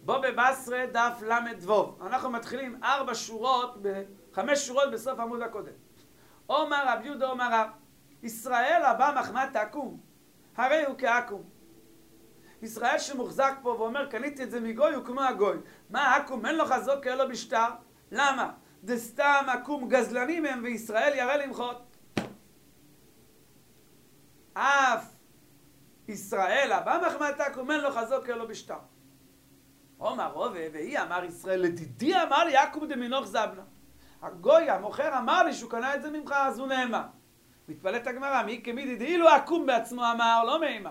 בו בבשרה דף למד אנחנו מתחילים 5 שורות בסוף עמוד הקודם. אומר רב יהודה אומר רב, ישראל הבא מחמת תקום, הרי הוא כעקום. ישראל שמוחזק פה ואומר קניתי את זה מגוי הוא כמו הגוי. מה עקום? אין לו חזוק אלא בשטר. למה? דסתם עקום גזלנים הם וישראל ירא למחות. אף ישראל הבא מחמת תקום אין לו חזוק אלא בשטר. אומר רובה והיא אמר ישראל לדידי אמר לי עקום דמינוך זבנה. הגוי המוכר אמר לי שהוא קנה את זה ממך אז הוא נאמן. מתפלאת הגמרא, מי כמידי אילו עקום בעצמו אמר לא מהימן,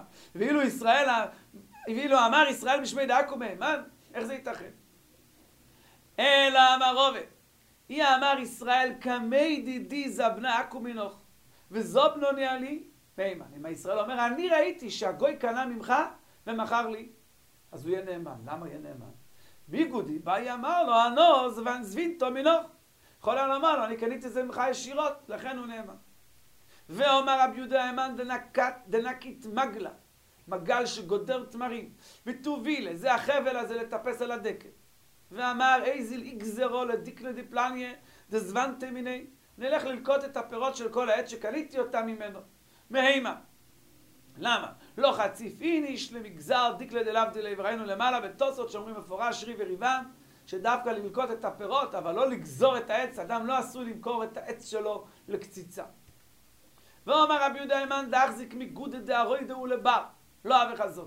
ואילו אמר ישראל משמי דעקום מהימן, איך זה ייתכן? אלא אמר רובה היא אמר ישראל כמי דידי זבנה עקום מנוך וזובנו נעלי מהימן. אם ישראל אומר אני ראיתי שהגוי קנה ממך ומכר לי, אז הוא יהיה נאמן. למה יהיה נאמן? ביגודי באי אמר לו ענוז ונזבינתו מנוך, יכול היה לומר לו אני קניתי את זה ממך ישירות, לכן הוא נאמן. ואומר רב יהודה האמן דנקית מגלה, מגל שגודר תמרים, וטובילה, זה החבל הזה לטפס על הדקל. ואמר איזיל יגזרו לדיקנה דיפלניה דזבנתי מיני, נלך ללקוט את הפירות של כל העץ שקניתי אותה ממנו. מהימה. למה? לא חציף איניש למגזר דיקלה דלבדילי, וראינו למעלה בתוסות שאומרים מפורש רי וריבם, שדווקא ללקוט את הפירות, אבל לא לגזור את העץ. אדם לא עשוי למכור את העץ שלו לקציצה. ואומר רבי יהודה האמן דאחזיק מגודא דארוי דהו לבר, לא אבי חזוק.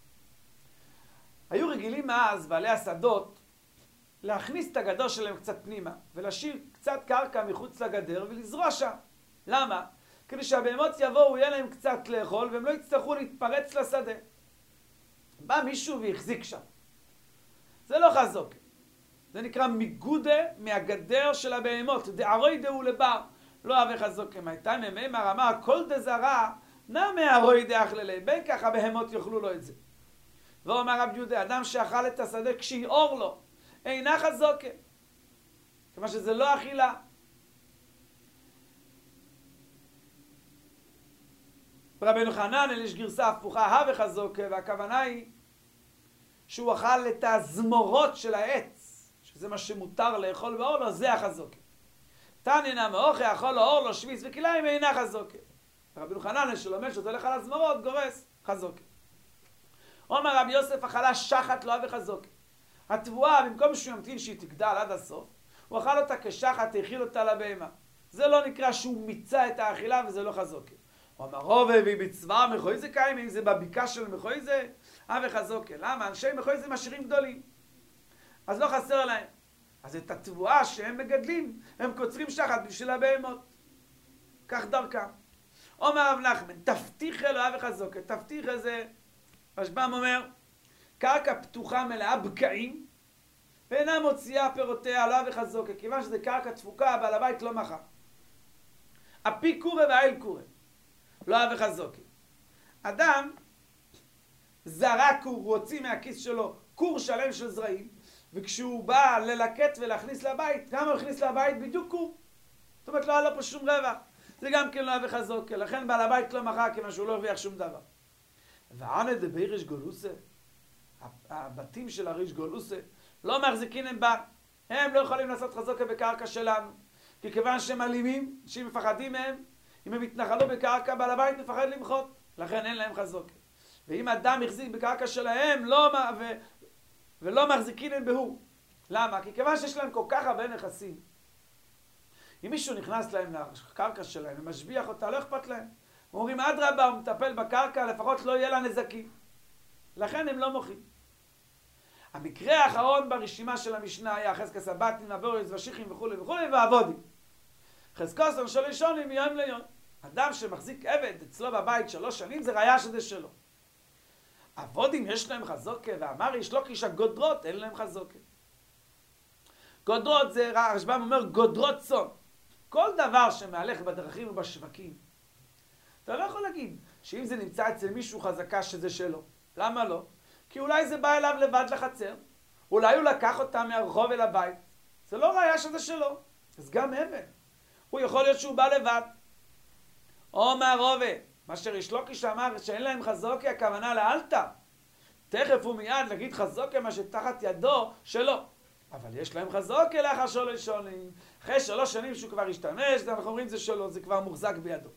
היו רגילים אז בעלי השדות להכניס את הגדר שלהם קצת פנימה, ולהשאיר קצת קרקע מחוץ לגדר ולזרוע שם. למה? כדי שהבהמות יבואו, יהיה להם קצת לאכול, והם לא יצטרכו להתפרץ לשדה. בא מישהו והחזיק שם. זה לא חזוק. זה נקרא מגודא מהגדר של הבהמות, דארוי דהו לבר. לא אבי חזוק כמייתה ממאמר אמר כל דזרה נמי הרוי דאכללי, בין כך הבהמות יאכלו לו את זה. ואומר רב יהודה אדם שאכל את השדה כשיעור לו אינה חזוקה, כמה שזה לא אכילה. ברבנו חננאל יש גרסה הפוכה הווה חזוקה, והכוונה היא שהוא אכל את הזמורות של העץ, שזה מה שמותר לאכול באור לו, זה החזוקה. תנינא מאוכל אכול לו אור לו שביס וכליים אינה חזוקה. רבנו חננאל שלומד שזה הולך על הזמרות גורס חזוקה. אומר רבי יוסף אכלה שחת לא אבי חזוקה. התבואה במקום שהוא ימתין שהיא תגדל עד הסוף, הוא אכל אותה כשחת, האכיל אותה לבהמה. זה לא נקרא שהוא מיצה את האכילה וזה לא חזוקה. הוא אמר רובה והיא בצבא מחויזה קיים, אם זה בביקה של מחויזה אבי חזוקה. למה? אנשי מחויזה משאירים גדולים, אז לא חסר להם. אז את התבואה שהם מגדלים, הם קוצרים שחת בשביל הבהמות. כך דרכם. אומר רב נחמן, תפתיח אלוהה וחזוקה. תפתיח איזה, רשב"ם אומר, קרקע פתוחה מלאה בקעים, ואינה מוציאה פירותיה אלוהה וחזוקה. כיוון שזה קרקע תפוקה, בעל הבית לא מחר. הפי קורא והאל קורא. אלוהה וחזוקה. אדם זרק קור, הוא הוציא מהכיס שלו קור שלם של זרעים, וכשהוא בא ללקט ולהכניס לבית, כמה הוא הכניס לבית? בדיוק קור. זאת אומרת, לא היה לו פה שום רווח. זה גם כן לא אבי חזוקה. לכן בעל הבית לא מחר, כיוון שהוא לא הרוויח שום דבר. וענה דבי ריש גולוסה, הבתים של הריש גולוסה, לא מחזיקים הם בה. הם לא יכולים לעשות חזוקה בקרקע שלנו. כי כיוון שהם אלימים, שהם מפחדים מהם, אם הם התנחלו בקרקע, בעל הבית מפחד למחות. לכן אין להם חזוקה. ואם אדם החזיק בקרקע שלהם, ולא מחזיקים הם בהו. למה? כי כיוון שיש להם כל כך הרבה נכסים, אם מישהו נכנס להם לקרקע שלהם ומשביח אותה, לא אכפת להם. אומרים, אדרבה, הוא מטפל בקרקע, לפחות לא יהיה לה נזקים. לכן הם לא מוחים. המקרה האחרון ברשימה של המשנה היה חזקס הבטין, הבורס, ושיחים וכו' וכו' ועבודים. חזקוס של ראשונים מיום ליום. אדם שמחזיק עבד אצלו בבית 3 שנים, זה ראיה שזה שלו. עבודים יש להם חזוקה, ואמר יש לו קיש הגודרות, אין להם חזוקה. גודרות זה, הרשב"ם אומר, גודרות צאן. כל דבר שמהלך בדרכים ובשווקים, אתה לא יכול להגיד שאם זה נמצא אצל מישהו חזקה שזה שלו. למה לא? כי אולי זה בא אליו לבד לחצר, אולי הוא לקח אותה מהרחוב אל הבית. זה לא ראיה שזה שלו. אז גם אבן. הוא יכול להיות שהוא בא לבד. או מהרובה. מה שריש לוקיש אמר שאין להם חזוקה, הכוונה לאלתר. תכף ומיד להגיד חזוקה מה שתחת ידו שלו. אבל יש להם חזוקה לאחר 3 שנים. אחרי 3 שנים שהוא כבר השתמש, אנחנו אומרים זה שלו, זה כבר מוחזק בידו.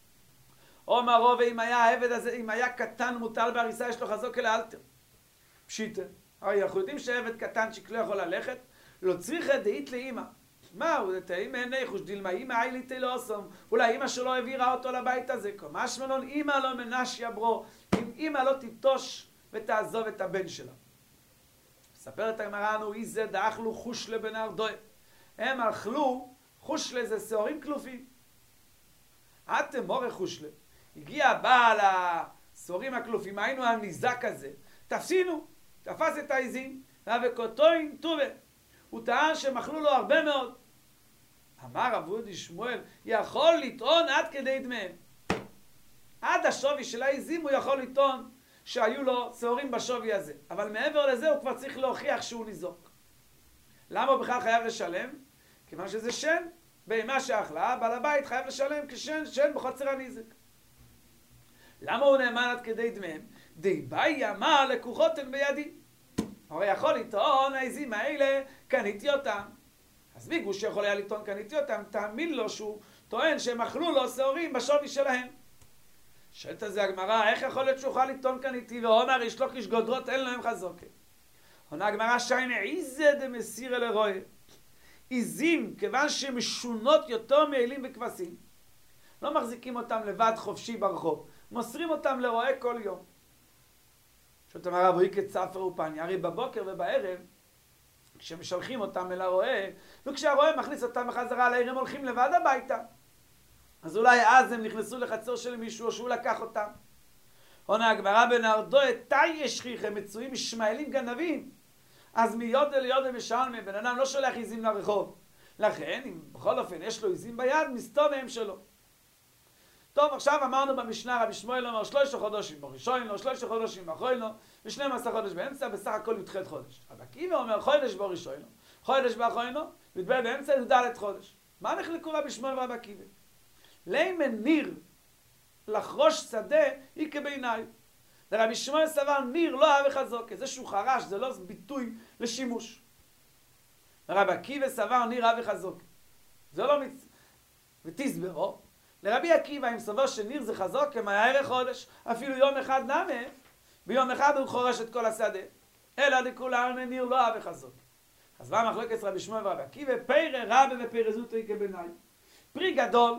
אומרו, ואם היה העבד הזה, אם היה קטן מוטל בהריסה, יש לו חזוקה לאלתר. פשיטה. הרי אנחנו יודעים שהעבד קטנצ'יק לא יכול ללכת, לא צריכה דאית לאמא. מה, הוא תאים מעיני חוש דילמה, אמא הייליתי לא עושם, אולי אמא שלו העבירה אותו לבית הזה, כמש מלון, אמא לא מנשיה ברו, אם אמא לא תיטוש ותעזוב את הבן שלה. מספרת הגמרא לנו, איזה דאכלו חושלה בנהר דוה. הם אכלו, חושלה זה שעורים כלופים. אתם מורה חושלה. הגיע הבעל השעורים הכלופים, היינו הניזק הזה, תפסינו, תפס את העזים, וקוטוין טובה. הוא טען שהם אכלו לו הרבה מאוד. אמר רב אודי שמואל, יכול לטעון עד כדי דמיהם. עד השווי של העזים הוא יכול לטעון שהיו לו שעורים בשווי הזה. אבל מעבר לזה הוא כבר צריך להוכיח שהוא ניזוק. למה הוא בכלל חייב לשלם? כיוון שזה שן, בהמה שאכלה, בעל הבית חייב לשלם כשן בחוצר הנזק. למה הוא נאמן עד כדי דמיהם? די באי אמר לקוחות הן בידי. הרי יכול לטעון, העזים האלה, קניתי אותם. אז בגלל שיכול היה לטעון קניתי אותם, תאמין לו שהוא טוען שהם אכלו לו שעורים בשווי שלהם. שואלת על זה הגמרא, איך יכול להיות שהוא יכול לטעון קניתי, ואומר יש לו כשגודרות, אין להם חזוקה. עונה הגמרא שיינה, איזה דמסיר אל הרואה. עזים, כיוון שהן משונות יותר מעילים וכבשים, לא מחזיקים אותם לבד חופשי ברחוב, מוסרים אותם לרועה כל יום. שואלת הגמרא, בואי כצפר ופניה, הרי בבוקר ובערב, כשמשלחים אותם אל הרועה, וכשהרועה מכניס אותם בחזרה לעיר, הם הולכים לבד הביתה. אז אולי אז הם נכנסו לחצר של מישהו, או שהוא לקח אותם. עונה הגמרא בנהר דוה, תאי ישכיח, הם מצויים ישמעאלים גנבים. אז מיודע ליודע משלמים, בן אדם לא שולח עזים לרחוב. לכן, אם בכל אופן יש לו עזים ביד, מסתום מהם שלו. טוב, עכשיו אמרנו במשנה, רבי שמואל אומר 3 חודשים בראשון לו, 3 חודשים באחרון לו, ו12 חודש באמצע, בסך הכל י"ח חודש. רבי עקיבא אומר חודש בראשון לו, חודש באחרון לו, י"ב באמצע, י"ד חודש. מה נחלקו רבי שמואל ורבי עקיבא? לימן ניר לחרוש שדה היא כבעיניי. לרבי שמואל סבר ניר לא אהב חזוקה, זה שהוא חרש, זה לא ביטוי לשימוש. לרבי עקיבא סבר ניר אהב חזוקה. זה לא ותסברו. לרבי עקיבא אם סבר שניר זה חזוקה, מה הערך חודש? אפילו יום אחד נמה, ביום אחד הוא חורש את כל השדה. אלא דכולן ניר לא אהב חזוקה. אז מה מחלוקת רבי שמואל ורבי עקיבא? פרא רבה ופרא זוטא היא כבעיניי. פרי גדול,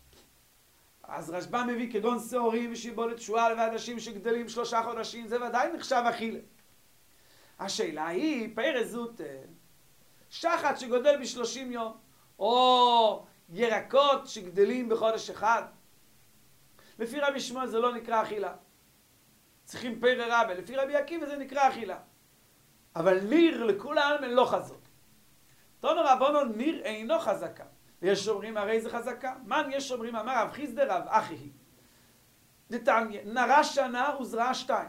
אז רשב"ם מביא כגון שעורים ושיבולת שועל ואנשים שגדלים 3 חודשים, זה ודאי נחשב אכילה. השאלה היא, פרא זוטא, שחת שגודל ב30 יום, או ירקות שגדלים בחודש אחד. לפי רבי שמואל זה לא נקרא אכילה. צריכים פרא רבה, לפי רבי עקיבא זה נקרא אכילה. אבל ניר לכולם לא חזוק. תנו רבנו ניר אינו חזקה. יש אומרים הרי זה חזקה. מן יש אומרים אמר רב חיסדא רב אחי היא. דתניא, נרה שנה וזרעה 2.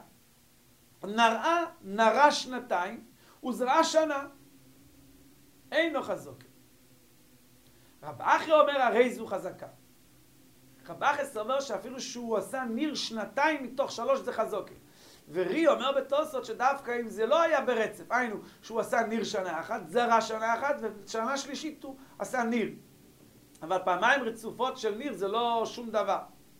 נרה 2 וזרעה שנה. אינו חזוקה. רב אחי אומר הרי זו חזקה. רב אחי סובר שאפילו שהוא עשה ניר 2 מתוך 3 זה חזוקה. ורי אומר בתוספות שדווקא אם זה לא היה ברצף, היינו שהוא עשה ניר שנה אחת, זרע שנה אחת, ושנה שלישית הוא עשה ניר. אבל פעמיים רצופות של ניר זה לא שום דבר.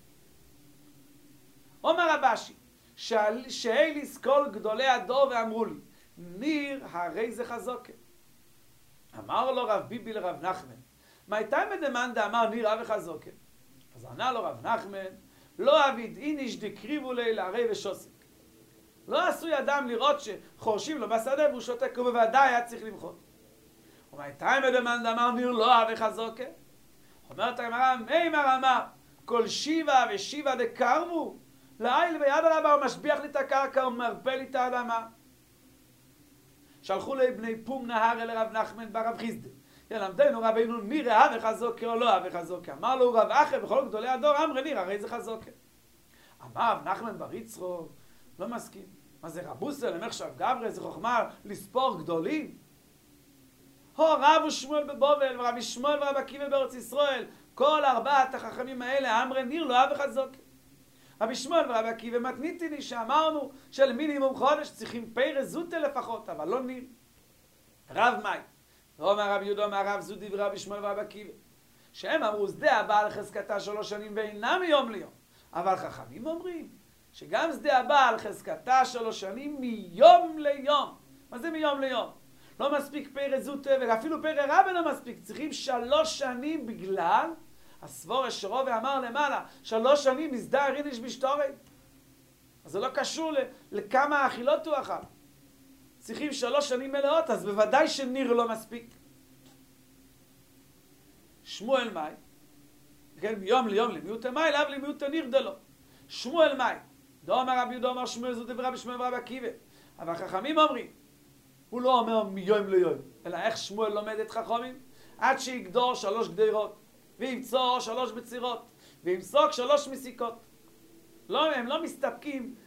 אומר רבשי, שאליס כל גדולי הדור ואמרו לי, ניר הרי זה חזוקה. אמר לו רב ביבי לרב נחמן, מייתי מדמן דאמר ניר אבי חזוקה? אז ענה לו רב נחמן, לא אביד איניש דקריבו לילה הרי ושוסק. לא עשוי אדם לראות שחורשים לו בשדה והוא שותק, ובוודאי היה צריך למחות. ומייתי מדמן דאמר ניר לא אבי חזוקה? אומרת הגמרא, מימר אמר, כל שיבה ושיבה דקרבו, לעיל ויד הרבה הוא משביח לי את הקרקע ומרפא לי את האדמה. שלחו לי בני פום נהר אל רב נחמן ברב חיסדא. ילמדנו רבינו ניר אהב חזוקה או לא אהב חזוקה. אמר לו רב אחי בכל גדולי הדור אמר ניר הרי זה חזוקה. אמר רב נחמן בר יצחוק, לא מסכים. מה זה רבוסה למחשב גברי, זה חוכמה לספור גדולים? רב ושמואל בבובל ורבי שמואל ורבי עקיבא בארץ ישראל, כל 4 החכמים האלה אמרי ניר לא אהב חזוקה. רבי שמואל ורבי עקיבא מתניתי לי שאמרנו שלמינימום חודש צריכים פרא זוטה לפחות, אבל לא ניר. רב מאי, אומר רבי יהודה אומר רב זודי ורבי שמואל ורבי עקיבא, שהם אמרו שדה הבעל חזקתה 3 שנים ואינם מיום ליום, אבל חכמים אומרים שגם שדה הבעל חזקתה 3 שנים מיום ליום. מה זה מיום ליום? לא מספיק פרא זוטה ואפילו פרא רבא לא מספיק, צריכים 3 שנים בגלל הסבור אשרו ואמר למעלה 3 שנים מסדר ריניש בשתורי. אז זה לא קשור לכמה אכילות הוא אכל. צריכים 3 שנים מלאות, אז בוודאי שניר לא מספיק. שמואל מאי, כן, מיום ליום למיעוט מאי, לאו למיעוט ניר דלו. שמואל מאי, דו אמר רבי יהודה אמר שמואל זוטה ורבי שמואל ורבי עקיבא. אבל החכמים אומרים, הוא לא אומר מיום ליום, אלא איך שמואל לומד את חכמים? עד שיגדור 3 גדרות, וימצוא 3 בצירות, וימסוק 3 מסיקות. לא, הם לא מסתפקים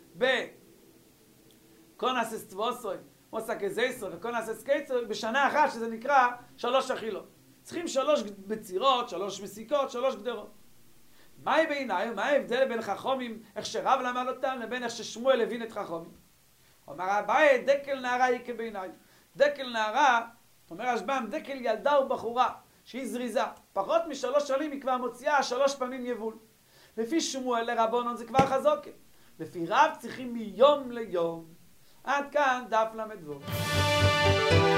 בקונס אסטבוסוי, מוסק אזייסו וקונס אסקייצו בשנה אחת, שזה נקרא 3 אכילות. צריכים 3 בצירות, 3 מסיקות, 3 גדרות. מהי בעיניי? מה ההבדל בין חכמים, איך שרב למד אותם, לבין איך ששמואל הבין את חכמים? אומר אביי, דקל נערה היא כבעיניי. דקל נערה, אומר השב"ם, דקל ילדה ובחורה, שהיא זריזה. פחות מ3 שנים היא כבר מוציאה 3 פעמים יבול. לפי שמואל לרבונון זה כבר חזוקה. לפי רב צריכים מיום ליום. עד כאן דף למדבור.